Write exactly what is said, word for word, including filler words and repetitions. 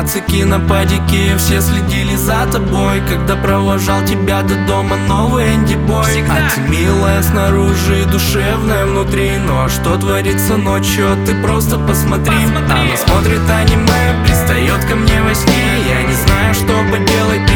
Нацики на падике, все следили за тобой, когда провожал тебя до дома новый Энди-бой. А ты милая снаружи, душевная внутри. Ну а что творится ночью, ты просто посмотри, посмотри. Она смотрит аниме, пристает ко мне во сне. Я не знаю, что поделать,